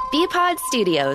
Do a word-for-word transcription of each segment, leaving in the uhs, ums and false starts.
B-Pod Studios.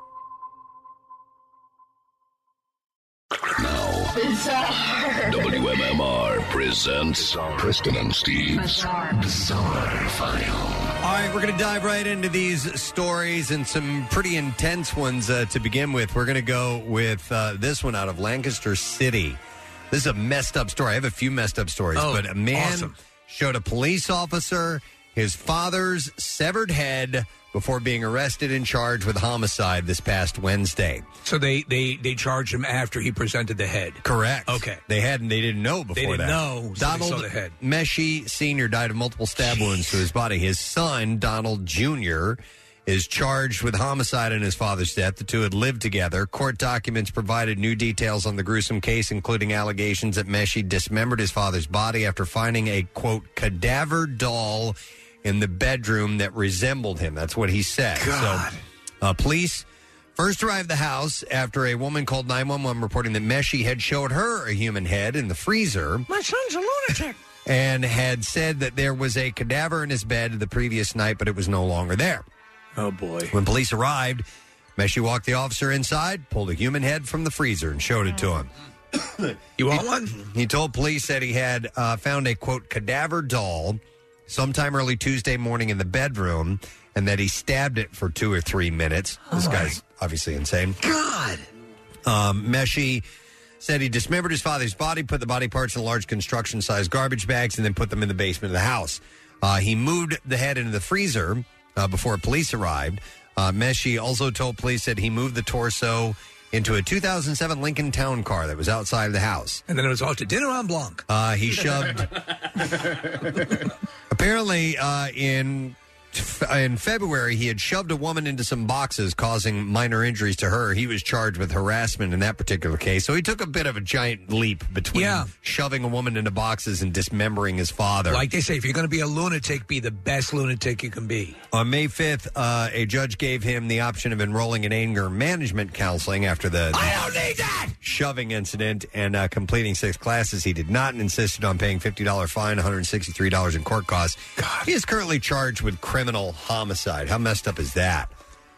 W M M R presents Preston and Steve's Bizarre File. All right, we're going to dive right into these stories and some pretty intense ones uh, to begin with. We're going to go with uh, this one out of Lancaster City. This is a messed up story. I have a few messed up stories, Oh, but a man awesome. showed a police officer his father's severed head before being arrested and charged with homicide this past Wednesday. So they, they, they charged him after he presented the head. Correct. Okay. They hadn't. They didn't know before They didn't that. know, so they Donald saw the head. Meshi Senior died of multiple stab wounds to his body. His son, Donald Junior, is charged with homicide in his father's death. The two had lived together. Court documents provided new details on the gruesome case, including allegations that Meshi dismembered his father's body after finding a, quote, cadaver doll in the bedroom that resembled him. That's what he said. God. So, uh, police first arrived at the house after a woman called nine one one reporting that Meshi had showed her a human head in the freezer. My son's a lunatic. And had said that there was a cadaver in his bed the previous night, but it was no longer there. Oh, boy. When police arrived, Meshi walked the officer inside, pulled a human head from the freezer, and showed it to him. You want one? He told police that he had uh, found a, quote, cadaver doll sometime early Tuesday morning in the bedroom, and that he stabbed it for two or three minutes. This Oh, guy's obviously insane. God. Um, Meshi said he dismembered his father's body, put the body parts in large construction-sized garbage bags, and then put them in the basement of the house. Uh, he moved the head into the freezer uh, before police arrived. Uh, Meshi also told police that he moved the torso into a two thousand seven Lincoln Town Car that was outside of the house. And then it was off to dinner on Blanc. Uh, he shoved... Apparently, uh, in in February, he had shoved a woman into some boxes, causing minor injuries to her. He was charged with harassment in that particular case. So he took a bit of a giant leap between Yeah. shoving a woman into boxes and dismembering his father. Like they say, if you're going to be a lunatic, be the best lunatic you can be. On May fifth, uh, a judge gave him the option of enrolling in anger management counseling after the, I don't need that! shoving incident and uh, completing six classes. He did not and insisted on paying fifty dollars fine, one hundred sixty-three dollars in court costs. God. He is currently charged with criminal homicide. How messed up is that?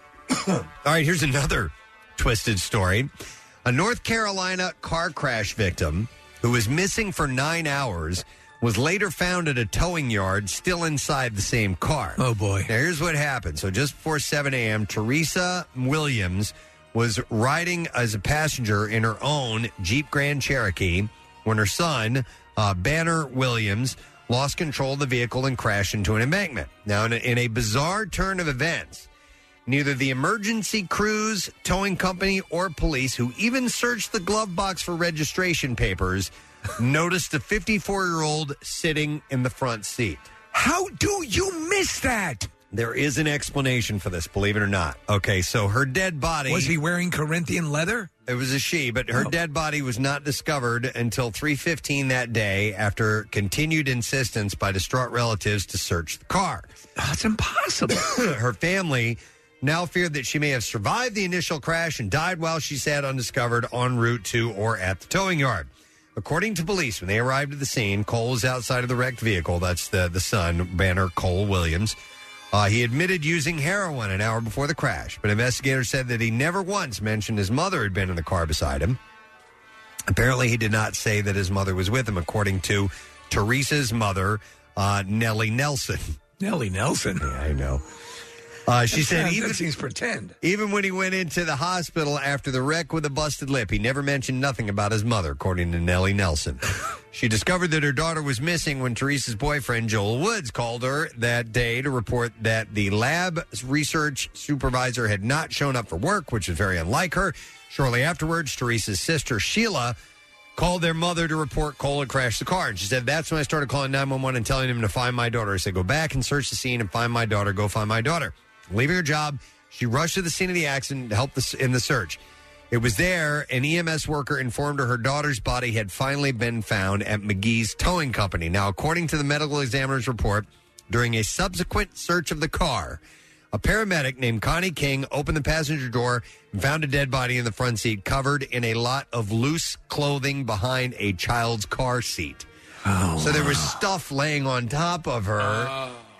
All right, here's another twisted story. A North Carolina car crash victim who was missing for nine hours was later found at a towing yard still inside the same car. Oh, boy. Now, here's what happened. So just before seven a.m., Teresa Williams was riding as a passenger in her own Jeep Grand Cherokee when her son, uh, Banner Williams, lost control of the vehicle and crashed into an embankment. Now, in a, in a bizarre turn of events, neither the emergency crews, towing company, or police, who even searched the glove box for registration papers, noticed a fifty-four-year-old sitting in the front seat. How do you miss that? There is an explanation for this, believe it or not. Okay, so her dead body... Was he wearing Corinthian leather? It was a she, but her Oh. dead body was not discovered until three fifteen that day after continued insistence by distraught relatives to search the car. That's impossible. Her family now feared that she may have survived the initial crash and died while she sat undiscovered en route to or at the towing yard. According to police, when they arrived at the scene, Cole was outside of the wrecked vehicle. That's the, the son, Banner Cole Williams. Uh, he admitted using heroin an hour before the crash, but investigators said that he never once mentioned his mother had been in the car beside him. Apparently, he did not say that his mother was with him, according to Teresa's mother, uh, Nellie Nelson. Nellie Nelson? Yeah, I know. Uh, she That said sounds- even, that seems pretend. even when he went into the hospital after the wreck with a busted lip, he never mentioned nothing about his mother, according to Nellie Nelson. She discovered that her daughter was missing when Teresa's boyfriend, Joel Woods, called her that day to report that the lab research supervisor had not shown up for work, which is very unlike her. Shortly afterwards, Teresa's sister, Sheila, called their mother to report Cole had crashed the car. And she said, that's when I started calling nine one one and telling him to find my daughter. I said, go back and search the scene and find my daughter. Go find my daughter. Leaving her job, she rushed to the scene of the accident to help the, in the search. It was there, an E M S worker informed her her daughter's body had finally been found at McGee's Towing Company. Now, according to the medical examiner's report, during a subsequent search of the car, a paramedic named Connie King opened the passenger door and found a dead body in the front seat covered in a lot of loose clothing behind a child's car seat. Oh, so there was stuff laying on top of her.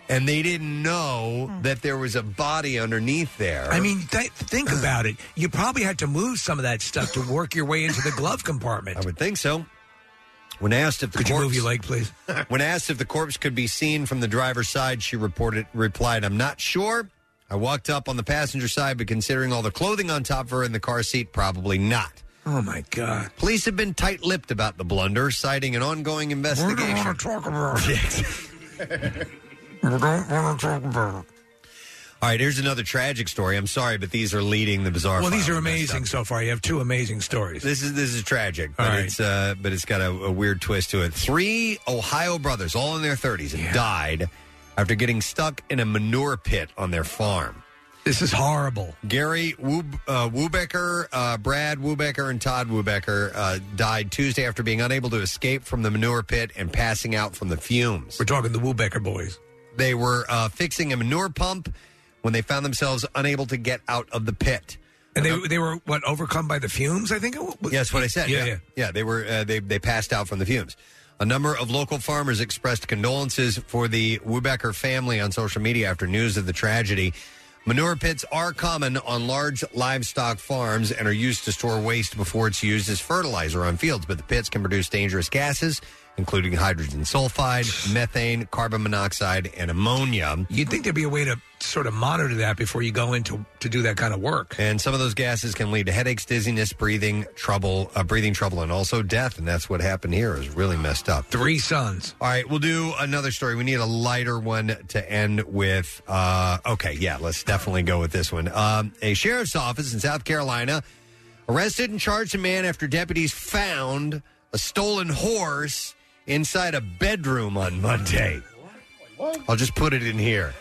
and they didn't know that there was a body underneath there. I mean, th- think about it. You probably had to move some of that stuff to work your way into the glove compartment. I would think so. When asked if the could corpse, you move your leg, please? When asked if the corpse could be seen from the driver's side, she reported replied, "I'm not sure. I walked up on the passenger side, but considering all the clothing on top of her in the car seat, probably not." Oh, my God. Police have been tight-lipped about the blunder, citing an ongoing investigation. We don't want to talk about it. We don't want to talk about it. All right, here's another tragic story. I'm sorry, but these are leading the bizarre. Well, these file are amazing so far. You have two amazing stories. This is this is tragic, but All right. it's uh, but it's got a, a weird twist to it. Three Ohio brothers, all in their thirties, Yeah. died after getting stuck in a manure pit on their farm. This is horrible. Gary Wub, uh, Wubecker, uh, Brad Wubecker, and Todd Wubecker uh, died Tuesday after being unable to escape from the manure pit and passing out from the fumes. We're talking the Wubecker boys. They were uh, fixing a manure pump when they found themselves unable to get out of the pit. And they they were, what, overcome by the fumes, I think? It was? Yes, what I said. Yeah, Yeah, yeah. yeah. They were uh, they they passed out from the fumes. A number of local farmers expressed condolences for the Wubecker family on social media after news of the tragedy. Manure pits are common on large livestock farms and are used to store waste before it's used as fertilizer on fields, but the pits can produce dangerous gases, including hydrogen sulfide, methane, carbon monoxide, and ammonia. You'd think there'd be a way to sort of monitor that before you go in to, to do that kind of work. And some of those gases can lead to headaches, dizziness, breathing trouble, uh, breathing trouble, and also death. And that's what happened here. It was really messed up. Three sons. All right, we'll do another story. We need a lighter one to end with. Uh, okay, yeah, let's definitely go with this one. Um, a sheriff's office in South Carolina arrested and charged a man after deputies found a stolen horse inside a bedroom on Monday. I'll just put it in here.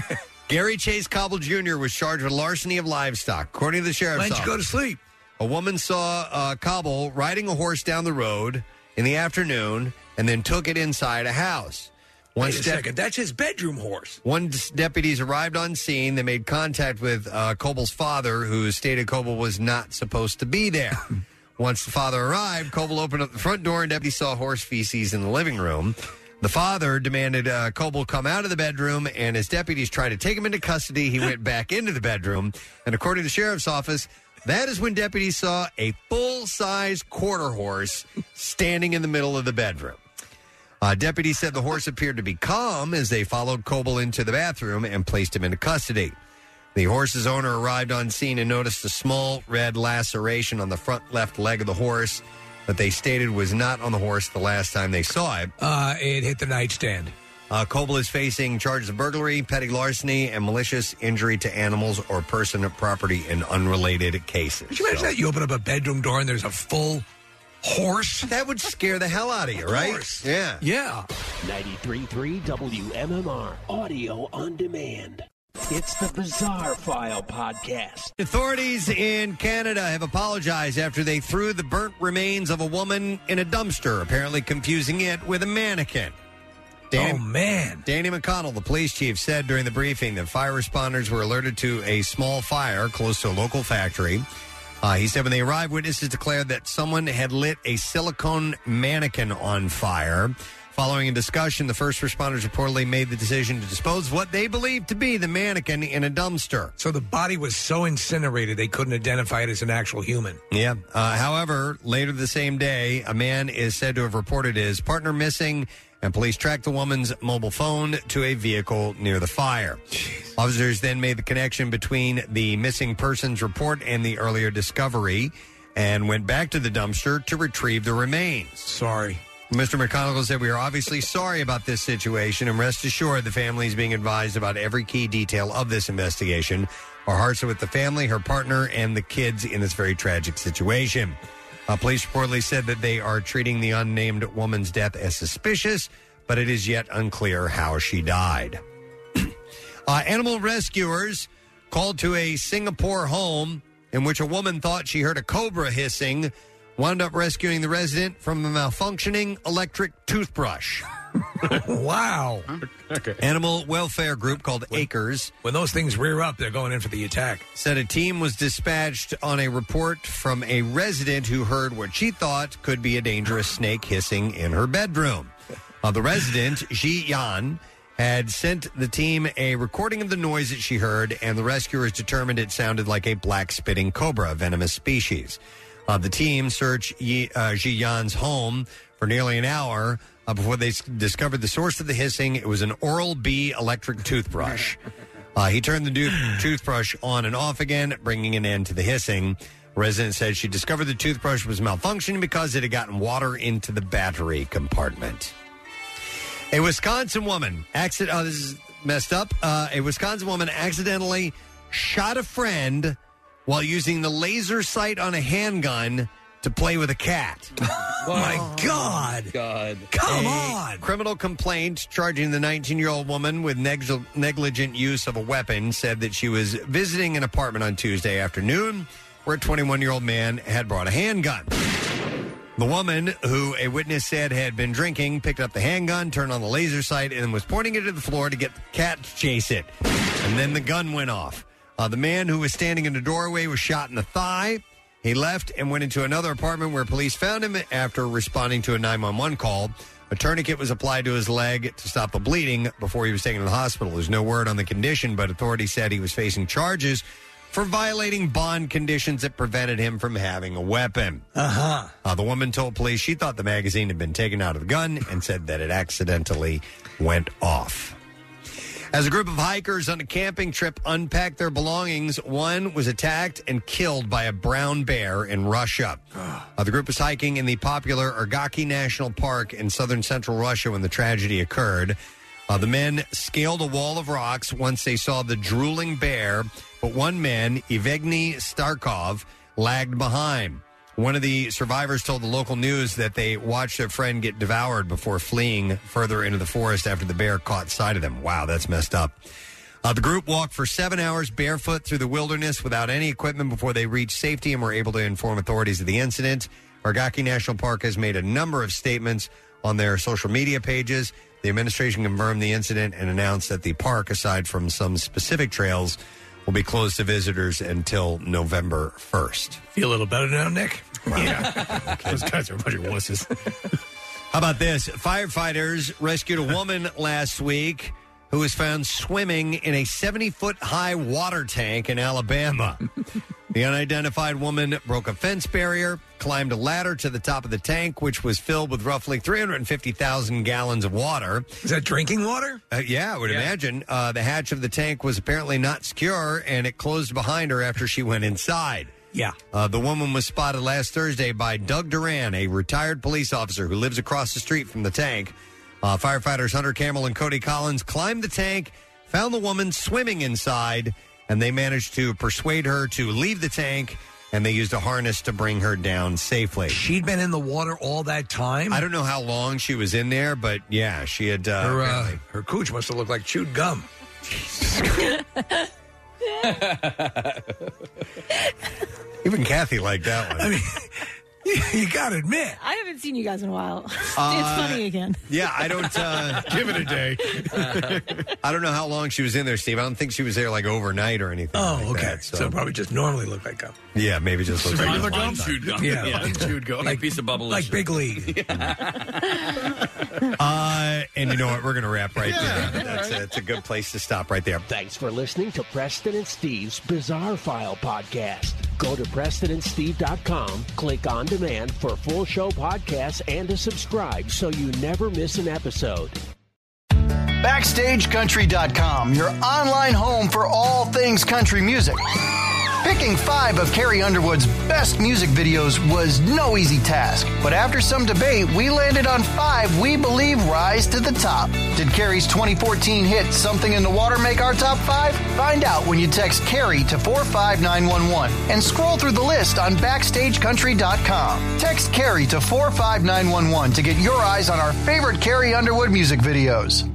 Gary Chase Cobble Junior was charged with larceny of livestock. According to the sheriff's Why didn't office, you go to sleep? a woman saw uh, Cobble riding a horse down the road in the afternoon and then took it inside a house. Wait Once a dep- second. That's his bedroom horse. Once deputies arrived on scene, they made contact with uh, Coble's father, who stated Coble was not supposed to be there. Once the father arrived, Coble opened up the front door and deputies saw horse feces in the living room. The father demanded uh, Coble come out of the bedroom, and as deputies tried to take him into custody, he went back into the bedroom. And according to the sheriff's office, that is when deputies saw a full-size quarter horse standing in the middle of the bedroom. Uh, deputies said the horse appeared to be calm as they followed Coble into the bathroom and placed him into custody. The horse's owner arrived on scene and noticed a small red laceration on the front left leg of the horse that they stated was not on the horse the last time they saw it. Uh, it hit the nightstand. Uh, Coble is facing charges of burglary, petty larceny, and malicious injury to animals or person or property in unrelated cases. Could you imagine So- that? You open up a bedroom door and there's a full horse? That would scare the hell out of you, right? course. Yeah. Yeah. ninety-three point three W M M R, audio on demand. It's the Bizarre File Podcast. Authorities in Canada have apologized after they threw the burnt remains of a woman in a dumpster, apparently confusing it with a mannequin. Oh, man. Danny McConnell, the police chief, said during the briefing that fire responders were alerted to a small fire close to a local factory. Uh, he said when they arrived, witnesses declared that someone had lit a silicone mannequin on fire. Following a discussion, the first responders reportedly made the decision to dispose of what they believed to be the mannequin in a dumpster. So the body was so incinerated they couldn't identify it as an actual human. Yeah. Uh, however, later the same day, a man is said to have reported his partner missing, and police tracked the woman's mobile phone to a vehicle near the fire. Jeez. Officers then made the connection between the missing persons report and the earlier discovery and went back to the dumpster to retrieve the remains. Sorry. Mister McConnell said, "We are obviously sorry about this situation, and rest assured the family is being advised about every key detail of this investigation. Our hearts are with the family, her partner, and the kids in this very tragic situation." Uh, police reportedly said that they are treating the unnamed woman's death as suspicious, but it is yet unclear how she died. uh, animal rescuers called to a Singapore home in which a woman thought she heard a cobra hissing, wound up rescuing the resident from a malfunctioning electric toothbrush. Wow. Okay. Animal welfare group called Acres. When those things rear up, they're going in for the attack. Said a team was dispatched on a report from a resident who heard what she thought could be a dangerous snake hissing in her bedroom. Uh, the resident, Ji Yan, had sent the team a recording of the noise that she heard, and the rescuers determined it sounded like a black spitting cobra, a venomous species. Uh, the team searched Yi, uh, Ji Yan's home for nearly an hour uh, before they s- discovered the source of the hissing. It was an Oral-B electric toothbrush. Uh, he turned the do- toothbrush on and off again, bringing an end to the hissing. A resident said she discovered the toothbrush was malfunctioning because it had gotten water into the battery compartment. A Wisconsin woman, accident. Oh, this is messed up. Uh, a Wisconsin woman accidentally shot a friend while using the laser sight on a handgun to play with a cat. Oh, my God. God. Come a on. Criminal complaint charging the nineteen-year-old woman with negl- negligent use of a weapon said that she was visiting an apartment on Tuesday afternoon where a twenty-one-year-old man had brought a handgun. The woman, who a witness said had been drinking, picked up the handgun, turned on the laser sight, and was pointing it to the floor to get the cat to chase it. And then the gun went off. Uh, the man who was standing in the doorway was shot in the thigh. He left and went into another apartment where police found him after responding to a nine one one call. A tourniquet was applied to his leg to stop the bleeding before he was taken to the hospital. There's no word on the condition, but authorities said he was facing charges for violating bond conditions that prevented him from having a weapon. Uh-huh. Uh, the woman told police she thought the magazine had been taken out of the gun and said that it accidentally went off. As a group of hikers on a camping trip unpacked their belongings, one was attacked and killed by a brown bear in Russia. Uh, the group was hiking in the popular Irgaki National Park in southern central Russia when the tragedy occurred. Uh, the men scaled a wall of rocks once they saw the drooling bear, but one man, Evgeny Starkov, lagged behind. One of the survivors told the local news that they watched their friend get devoured before fleeing further into the forest after the bear caught sight of them. Wow, that's messed up. Uh, the group walked for seven hours barefoot through the wilderness without any equipment before they reached safety and were able to inform authorities of the incident. Irgaki National Park has made a number of statements on their social media pages. The administration confirmed the incident and announced that the park, aside from some specific trails, will be closed to visitors until November first. Feel a little better now, Nick? Wow. Yeah. Those guys are a bunch of wusses. How about this? Firefighters rescued a woman last week who was found swimming in a seventy-foot-high water tank in Alabama. The unidentified woman broke a fence barrier, climbed a ladder to the top of the tank, which was filled with roughly three hundred fifty thousand gallons of water. Is that drinking water? Uh, yeah, I would Yeah. imagine. Uh, the hatch of the tank was apparently not secure, and it closed behind her after she went inside. Yeah. Uh, the woman was spotted last Thursday by Doug Duran, a retired police officer who lives across the street from the tank. Uh, firefighters Hunter Campbell and Cody Collins climbed the tank, found the woman swimming inside, and they managed to persuade her to leave the tank, and they used a harness to bring her down safely. She'd been in the water all that time? I don't know how long she was in there, but yeah, she had... Uh, her, uh, apparently- her cooch must have looked like chewed gum. Even Kathy liked that one. I mean, you gotta admit. I haven't seen you guys in a while. Uh, it's funny again. Yeah, I don't... Uh, Give it a day. I don't know how long she was in there, Steve. I don't think she was there, like, overnight or anything Oh, like okay. that, so. it probably just normally looked like gum. Yeah, maybe just looks like Regular a gum? time. Chewed gum. Yeah, Yeah, like- chewed gum. Like a piece of bubble. Like Big League. Uh, and you know what? We're going to wrap right there. That's a, it's a good place to stop right there. Thanks for listening to Preston and Steve's Bizarre File podcast. Go to Preston and Steve dot com, click on demand for full show podcasts and to subscribe so you never miss an episode. Backstage Country dot com, your online home for all things country music. Picking five of Carrie Underwood's best music videos was no easy task, but after some debate, we landed on five we believe rise to the top. Did Carrie's twenty fourteen hit Something in the Water make our top five? Find out when you text Carrie to four five nine one one and scroll through the list on Backstage Country dot com. Text Carrie to four five nine one one to get your eyes on our favorite Carrie Underwood music videos.